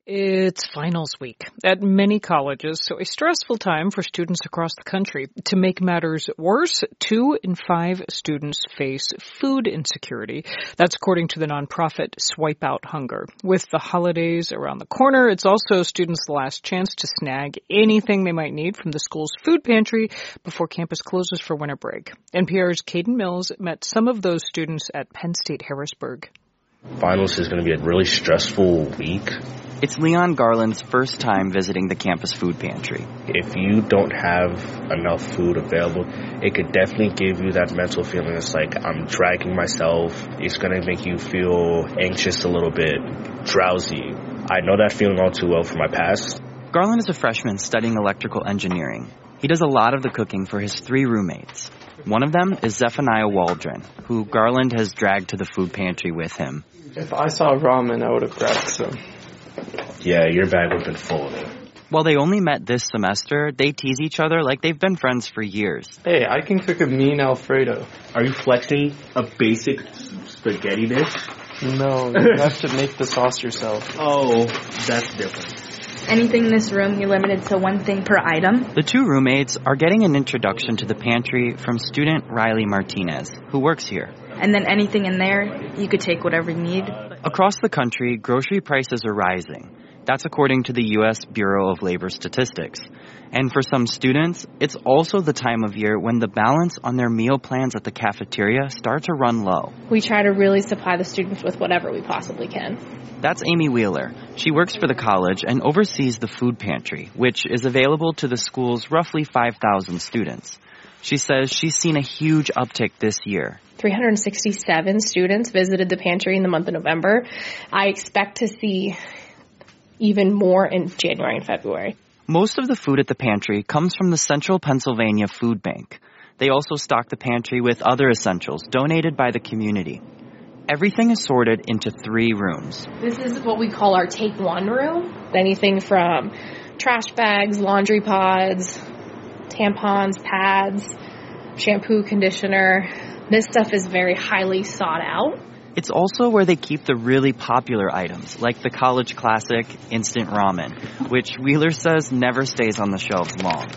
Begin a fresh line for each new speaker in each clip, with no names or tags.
It's finals week at many colleges, so a stressful time for students across the country. To make matters worse, 2 in 5 students face food insecurity. That's according to the nonprofit Swipe Out Hunger. With the holidays around the corner, it's also students' last chance to snag anything they might need from the school's food pantry before campus closes for winter break. NPR's Caden Mills met some of those students at Penn State Harrisburg.
Finals is going to be a really stressful week.
It's Leon Garland's first time visiting the campus food pantry.
If you don't have enough food available, it could definitely give you that mental feeling. It's like I'm dragging myself. It's going to make you feel anxious a little bit, drowsy. I know that feeling all too well from my past.
Garland is a freshman studying electrical engineering. He does a lot of the cooking for his 3 roommates. One of them is Zephaniah Waldron, who Garland has dragged to the food pantry with him.
If I saw ramen, I would have grabbed some.
Yeah, your bag would have been full of it.
While they only met this semester, they tease each other like they've been friends for years.
Hey, I can cook a mean Alfredo.
Are you flexing a basic spaghetti dish?
No, you have to make the sauce yourself.
Oh, that's different.
Anything in this room, you're limited to one thing per item.
The 2 roommates are getting an introduction to the pantry from student Riley Martinez, who works here.
And then anything in there, you could take whatever you need.
Across the country, grocery prices are rising. That's according to the U.S. Bureau of Labor Statistics. And for some students, it's also the time of year when the balance on their meal plans at the cafeteria start to run low.
We try to really supply the students with whatever we possibly can.
That's Amy Wheeler. She works for the college and oversees the food pantry, which is available to the school's roughly 5,000 students. She says she's seen a huge uptick this year.
367 students visited the pantry in the month of November. I expect to see even more in January and February.
Most of the food at the pantry comes from the Central Pennsylvania Food Bank. They also stock the pantry with other essentials donated by the community. Everything is sorted into 3 rooms.
This is what we call our Take One room. Anything from trash bags, laundry pods, tampons, pads, shampoo, conditioner. This stuff is very highly sought out.
It's also where they keep the really popular items, like the college classic instant ramen, which Wheeler says never stays on the shelves long.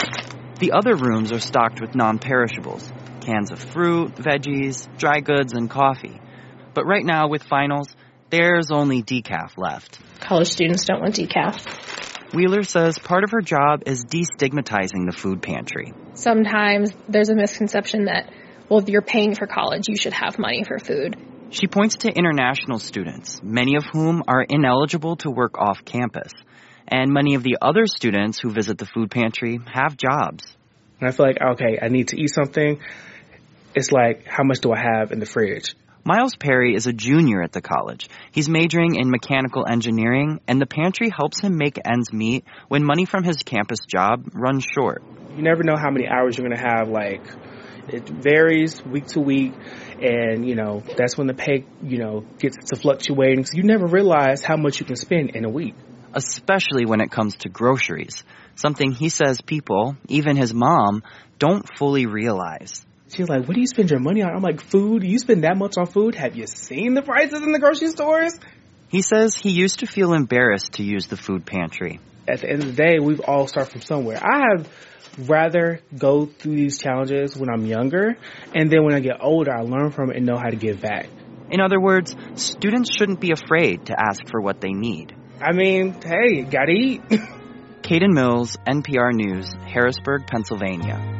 The other rooms are stocked with non-perishables, cans of fruit, veggies, dry goods, and coffee. But right now, with finals, there's only decaf left.
College students don't want decaf.
Wheeler says part of her job is destigmatizing the food pantry.
Sometimes there's a misconception that, well, if you're paying for college, you should have money for food.
She points to international students, many of whom are ineligible to work off campus. And many of the other students who visit the food pantry have jobs.
And I feel like, okay, I need to eat something. It's like, how much do I have in the fridge?
Miles Perry is a junior at the college. He's majoring in mechanical engineering, and the pantry helps him make ends meet when money from his campus job runs short.
You never know how many hours you're going to have. Like, it varies week to week, and, that's when the pay, gets to fluctuating. So you never realize how much you can spend in a week.
Especially when it comes to groceries, something he says people, even his mom, don't fully realize.
She's like, what do you spend your money on? I'm like, food? You spend that much on food? Have you seen the prices in the grocery stores?
He says he used to feel embarrassed to use the food pantry.
At the end of the day, we've all started from somewhere. I have rather go through these challenges when I'm younger, and then when I get older, I learn from it and know how to give back.
In other words, students shouldn't be afraid to ask for what they need.
I mean, hey, gotta eat.
Caden Mills, NPR News, Harrisburg, Pennsylvania.